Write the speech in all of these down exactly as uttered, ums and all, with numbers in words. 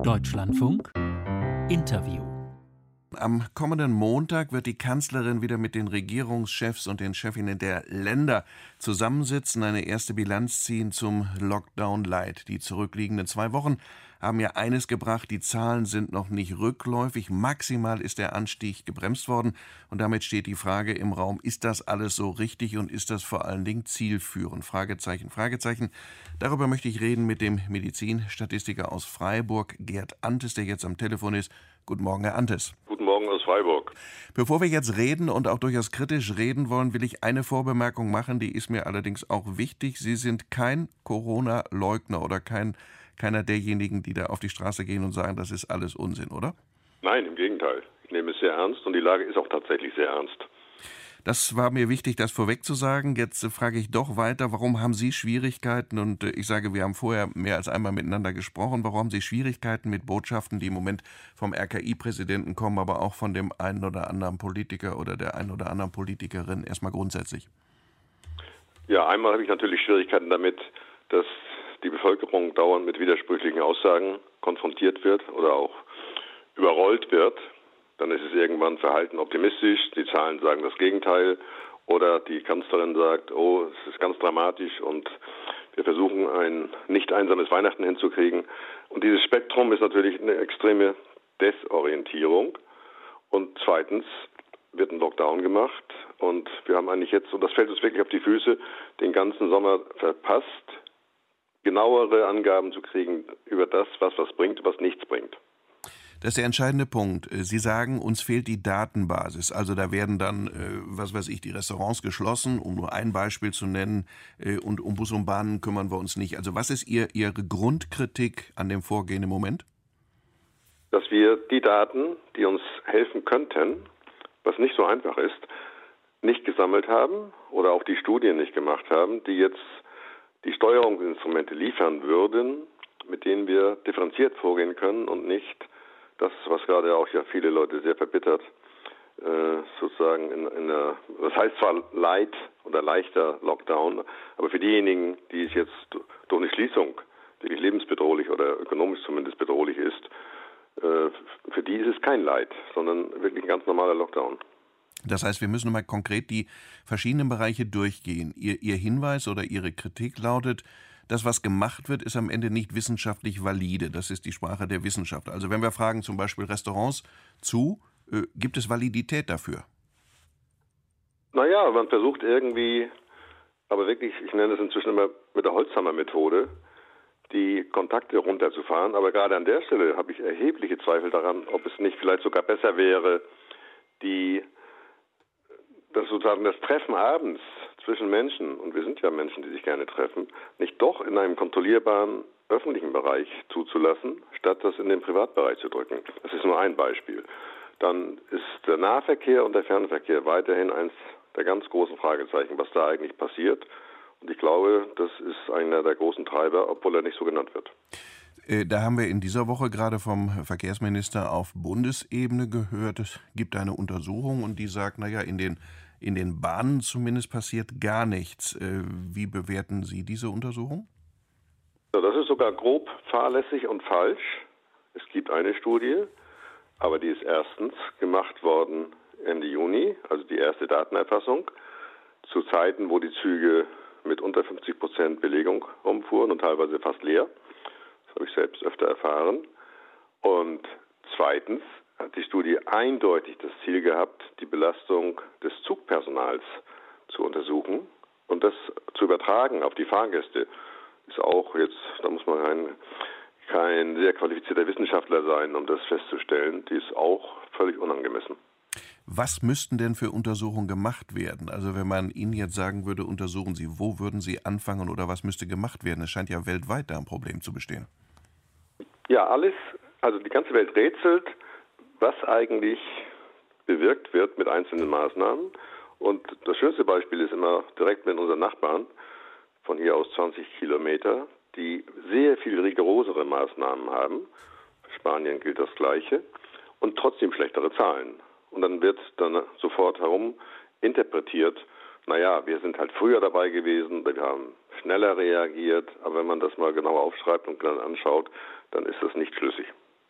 Deutschlandfunk Interview. Am kommenden Montag wird die Kanzlerin wieder mit den Regierungschefs und den Chefinnen der Länder zusammensitzen, eine erste Bilanz ziehen zum Lockdown Light. Die zurückliegenden zwei Wochen haben ja eines gebracht, die Zahlen sind noch nicht rückläufig, maximal ist der Anstieg gebremst worden und damit steht die Frage im Raum, ist das alles so richtig und ist das vor allen Dingen zielführend? Fragezeichen, Fragezeichen. Darüber möchte ich reden mit dem Medizinstatistiker aus Freiburg, Gerd Anthes, der jetzt am Telefon ist. Guten Morgen, Herr Anthes. Guten Morgen aus Freiburg. Bevor wir jetzt reden und auch durchaus kritisch reden wollen, will ich eine Vorbemerkung machen, die ist mir allerdings auch wichtig. Sie sind kein Corona-Leugner oder kein, keiner derjenigen, die da auf die Straße gehen und sagen, das ist alles Unsinn, oder? Nein, im Gegenteil. Ich nehme es sehr ernst und die Lage ist auch tatsächlich sehr ernst. Das war mir wichtig, das vorweg zu sagen. Jetzt äh, frage ich doch weiter, warum haben Sie Schwierigkeiten? Und äh, ich sage, wir haben vorher mehr als einmal miteinander gesprochen. Warum haben Sie Schwierigkeiten mit Botschaften, die im Moment vom R K I-Präsidenten kommen, aber auch von dem einen oder anderen Politiker oder der einen oder anderen Politikerin erstmal grundsätzlich? Ja, einmal habe ich natürlich Schwierigkeiten damit, dass die Bevölkerung dauernd mit widersprüchlichen Aussagen konfrontiert wird oder auch überrollt wird. Dann ist es irgendwann verhalten optimistisch, die Zahlen sagen das Gegenteil oder die Kanzlerin sagt, oh, es ist ganz dramatisch und wir versuchen ein nicht einsames Weihnachten hinzukriegen. Und dieses Spektrum ist natürlich eine extreme Desorientierung. Und zweitens wird ein Lockdown gemacht und wir haben eigentlich jetzt, und das fällt uns wirklich auf die Füße, den ganzen Sommer verpasst, genauere Angaben zu kriegen über das, was was bringt und was nichts bringt. Das ist der entscheidende Punkt. Sie sagen, uns fehlt die Datenbasis. Also da werden dann, was weiß ich, die Restaurants geschlossen, um nur ein Beispiel zu nennen, und um Bus und Bahnen kümmern wir uns nicht. Also was ist Ihr, Ihre Grundkritik an dem Vorgehen im Moment? Dass wir die Daten, die uns helfen könnten, was nicht so einfach ist, nicht gesammelt haben oder auch die Studien nicht gemacht haben, die jetzt die Steuerungsinstrumente liefern würden, mit denen wir differenziert vorgehen können und nicht das, was gerade auch ja viele Leute sehr verbittert, äh, sozusagen in, in einer, das heißt zwar light oder leichter Lockdown, aber für diejenigen, die es jetzt durch eine Schließung wirklich lebensbedrohlich oder ökonomisch zumindest bedrohlich ist, äh, für die ist es kein Light, sondern wirklich ein ganz normaler Lockdown. Das heißt, wir müssen mal konkret die verschiedenen Bereiche durchgehen. Ihr, Ihr Hinweis oder Ihre Kritik lautet, das, was gemacht wird, ist am Ende nicht wissenschaftlich valide. Das ist die Sprache der Wissenschaft. Also wenn wir fragen, zum Beispiel Restaurants zu, äh, gibt es Validität dafür? Naja, man versucht irgendwie, aber wirklich, ich nenne es inzwischen immer mit der Holzhammer-Methode, die Kontakte runterzufahren. Aber gerade an der Stelle habe ich erhebliche Zweifel daran, ob es nicht vielleicht sogar besser wäre, die das sozusagen das Treffen abends zwischen Menschen, und wir sind ja Menschen, die sich gerne treffen, nicht doch in einem kontrollierbaren öffentlichen Bereich zuzulassen, statt das in den Privatbereich zu drücken. Das ist nur ein Beispiel. Dann ist der Nahverkehr und der Fernverkehr weiterhin eins der ganz großen Fragezeichen, was da eigentlich passiert. Und ich glaube, das ist einer der großen Treiber, obwohl er nicht so genannt wird. Da haben wir in dieser Woche gerade vom Verkehrsminister auf Bundesebene gehört, es gibt eine Untersuchung und die sagt, naja, in den, in den Bahnen zumindest passiert gar nichts. Wie bewerten Sie diese Untersuchung? Ja, das ist sogar grob fahrlässig und falsch. Es gibt eine Studie, aber die ist erstens gemacht worden Ende Juni, also die erste Datenerfassung, zu Zeiten, wo die Züge mit unter fünfzig Prozent Belegung rumfuhren und teilweise fast leer. Das habe ich selbst öfter erfahren. Und zweitens hat die Studie eindeutig das Ziel gehabt, die Belastung des Zugpersonals zu untersuchen und das zu übertragen auf die Fahrgäste. Ist auch jetzt, da muss man kein, kein sehr qualifizierter Wissenschaftler sein, um das festzustellen. Die ist auch völlig unangemessen. Was müssten denn für Untersuchungen gemacht werden? Also wenn man Ihnen jetzt sagen würde, untersuchen Sie, wo würden Sie anfangen oder was müsste gemacht werden? Es scheint ja weltweit da ein Problem zu bestehen. Ja, alles, also die ganze Welt rätselt, was eigentlich bewirkt wird mit einzelnen Maßnahmen. Und das schönste Beispiel ist immer direkt mit unseren Nachbarn, von hier aus zwanzig Kilometer, die sehr viel rigorosere Maßnahmen haben. Für Spanien gilt das Gleiche und trotzdem schlechtere Zahlen. Und dann wird dann sofort herum interpretiert, naja, wir sind halt früher dabei gewesen, wir haben schneller reagiert, aber wenn man das mal genau aufschreibt und dann anschaut, dann ist das nicht schlüssig.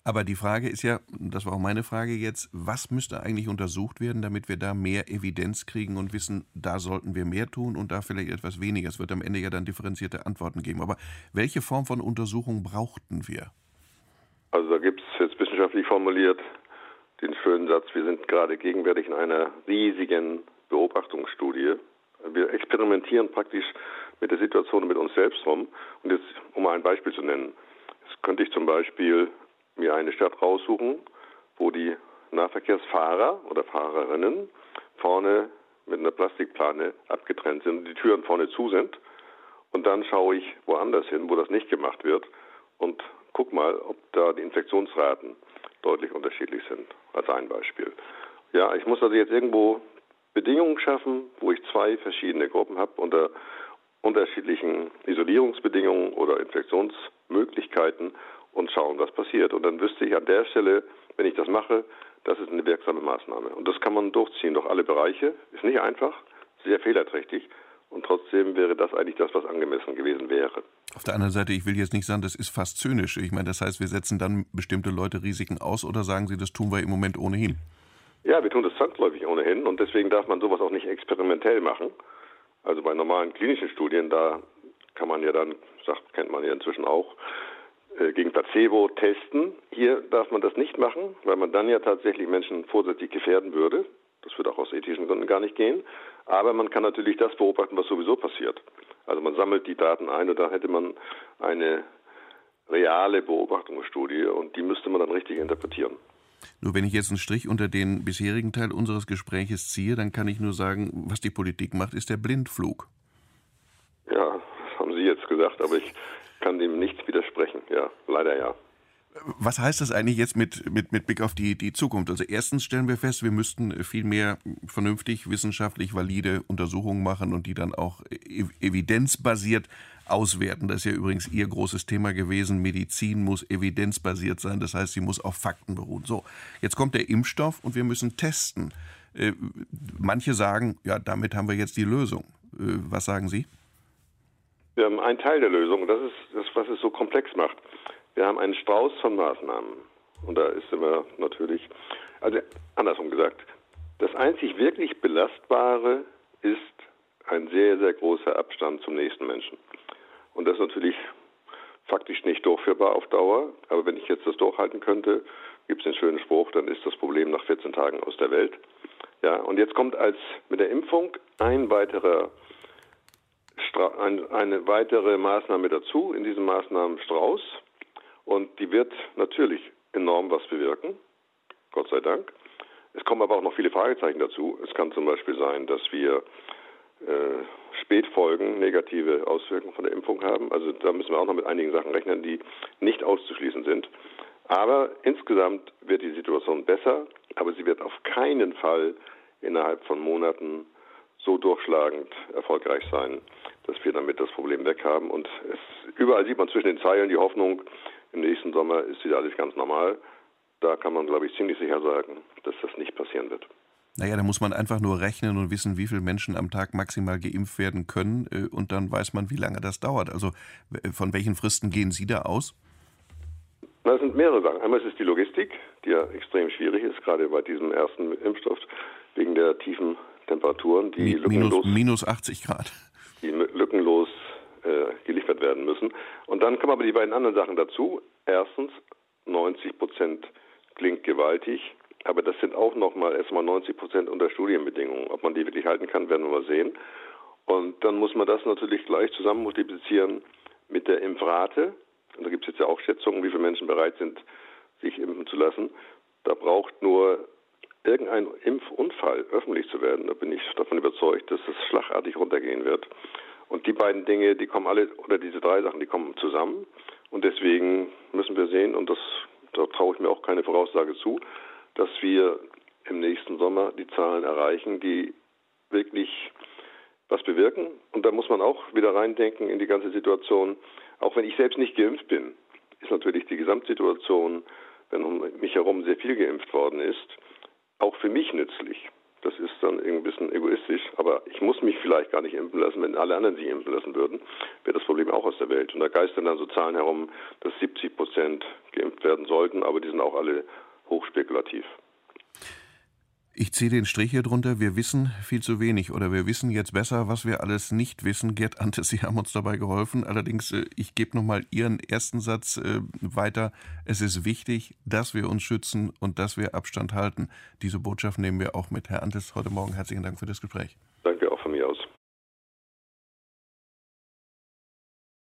Aber die Frage ist ja, das war auch meine Frage jetzt, was müsste eigentlich untersucht werden, damit wir da mehr Evidenz kriegen und wissen, da sollten wir mehr tun und da vielleicht etwas weniger. Es wird am Ende ja dann differenzierte Antworten geben. Aber welche Form von Untersuchung brauchten wir? Also da gibt es jetzt wissenschaftlich formuliert den schönen Satz, wir sind gerade gegenwärtig in einer riesigen Beobachtungsstudie. Wir experimentieren praktisch mit der Situation und mit uns selbst rum. Und jetzt, um mal ein Beispiel zu nennen, jetzt könnte ich zum Beispiel mir eine Stadt raussuchen, wo die Nahverkehrsfahrer oder Fahrerinnen vorne mit einer Plastikplane abgetrennt sind und die Türen vorne zu sind. Und dann schaue ich woanders hin, wo das nicht gemacht wird und guck mal, ob da die Infektionsraten deutlich unterschiedlich sind, als ein Beispiel. Ja, ich muss also jetzt irgendwo Bedingungen schaffen, wo ich zwei verschiedene Gruppen habe unter unterschiedlichen Isolierungsbedingungen oder Infektionsmöglichkeiten und schauen, was passiert. Und dann wüsste ich an der Stelle, wenn ich das mache, das ist eine wirksame Maßnahme. Und das kann man durchziehen durch alle Bereiche. Ist nicht einfach, sehr fehlerträchtig. Und trotzdem wäre das eigentlich das, was angemessen gewesen wäre. Auf der anderen Seite, ich will jetzt nicht sagen, das ist fast zynisch. Ich meine, das heißt, wir setzen dann bestimmte Leute Risiken aus oder sagen Sie, das tun wir im Moment ohnehin? Ja, wir tun das zwangsläufig ohnehin und deswegen darf man sowas auch nicht experimentell machen. Also bei normalen klinischen Studien, da kann man ja dann, sagt, kennt man ja inzwischen auch, äh, gegen Placebo testen. Hier darf man das nicht machen, weil man dann ja tatsächlich Menschen vorsätzlich gefährden würde. Das würde auch aus ethischen Gründen gar nicht gehen. Aber man kann natürlich das beobachten, was sowieso passiert. Also man sammelt die Daten ein und dann hätte man eine reale Beobachtungsstudie und die müsste man dann richtig interpretieren. Nur wenn ich jetzt einen Strich unter den bisherigen Teil unseres Gespräches ziehe, dann kann ich nur sagen, was die Politik macht, ist der Blindflug. Ja, das haben Sie jetzt gesagt, aber ich kann dem nicht widersprechen. Ja, leider ja. Was heißt das eigentlich jetzt mit, mit, mit Blick auf die, die Zukunft? Also erstens stellen wir fest, wir müssten viel mehr vernünftig, wissenschaftlich valide Untersuchungen machen und die dann auch evidenzbasiert auswerten. Das ist ja übrigens Ihr großes Thema gewesen. Medizin muss evidenzbasiert sein, das heißt, sie muss auf Fakten beruhen. So, jetzt kommt der Impfstoff und wir müssen testen. Äh, manche sagen, ja, damit haben wir jetzt die Lösung. Äh, was sagen Sie? Wir haben einen Teil der Lösung und das ist das, was es so komplex macht. Wir haben einen Strauß von Maßnahmen und da ist immer natürlich, also andersrum gesagt, das einzig wirklich Belastbare ist ein sehr, sehr großer Abstand zum nächsten Menschen. Und das ist natürlich faktisch nicht durchführbar auf Dauer, aber wenn ich jetzt das durchhalten könnte, gibt es den schönen Spruch, dann ist das Problem nach vierzehn Tagen aus der Welt. Ja, und jetzt kommt als mit der Impfung ein weiterer eine weitere Maßnahme dazu in diesem Maßnahmenstrauß. Und die wird natürlich enorm was bewirken, Gott sei Dank. Es kommen aber auch noch viele Fragezeichen dazu. Es kann zum Beispiel sein, dass wir äh, Spätfolgen, negative Auswirkungen von der Impfung haben. Also da müssen wir auch noch mit einigen Sachen rechnen, die nicht auszuschließen sind. Aber insgesamt wird die Situation besser, aber sie wird auf keinen Fall innerhalb von Monaten so durchschlagend erfolgreich sein, dass wir damit das Problem weg haben. Und es, überall sieht man zwischen den Zeilen die Hoffnung, im nächsten Sommer ist wieder alles ganz normal. Da kann man, glaube ich, ziemlich sicher sagen, dass das nicht passieren wird. Naja, da muss man einfach nur rechnen und wissen, wie viele Menschen am Tag maximal geimpft werden können. Und dann weiß man, wie lange das dauert. Also von welchen Fristen gehen Sie da aus? Das sind mehrere Sachen. Einmal ist es die Logistik, die ja extrem schwierig ist, gerade bei diesem ersten Impfstoff, wegen der tiefen Temperaturen, die Mi- lückenlos, minus, minus achtzig Grad. Die lückenlos äh, geliefert werden müssen. Und dann kommen aber die beiden anderen Sachen dazu. Erstens, neunzig Prozent klingt gewaltig, aber das sind auch nochmal erstmal neunzig Prozent unter Studienbedingungen. Ob man die wirklich halten kann, werden wir mal sehen. Und dann muss man das natürlich gleich zusammen multiplizieren mit der Impfrate. Und da gibt es jetzt ja auch Schätzungen, wie viele Menschen bereit sind, sich impfen zu lassen. Da braucht nur irgendein Impfunfall öffentlich zu werden. Da bin ich davon überzeugt, dass das schlagartig runtergehen wird. Und die beiden Dinge, die kommen alle, oder diese drei Sachen, die kommen zusammen. Und deswegen müssen wir sehen, und das, da traue ich mir auch keine Voraussage zu, dass wir im nächsten Sommer die Zahlen erreichen, die wirklich was bewirken. Und da muss man auch wieder reindenken in die ganze Situation. Auch wenn ich selbst nicht geimpft bin, ist natürlich die Gesamtsituation, wenn um mich herum sehr viel geimpft worden ist, auch für mich nützlich. Das ist dann irgendwie ein bisschen egoistisch, aber ich muss mich vielleicht gar nicht impfen lassen. Wenn alle anderen sich impfen lassen würden, wäre das Problem auch aus der Welt. Und da geistern dann so Zahlen herum, dass siebzig Prozent geimpft werden sollten, aber die sind auch alle hochspekulativ. Ich ziehe den Strich hier drunter, wir wissen viel zu wenig oder wir wissen jetzt besser, was wir alles nicht wissen. Gerd Antes, Sie haben uns dabei geholfen. Allerdings, ich gebe nochmal Ihren ersten Satz äh, weiter. Es ist wichtig, dass wir uns schützen und dass wir Abstand halten. Diese Botschaft nehmen wir auch mit. Herr Antes, heute Morgen herzlichen Dank für das Gespräch. Danke auch von mir aus.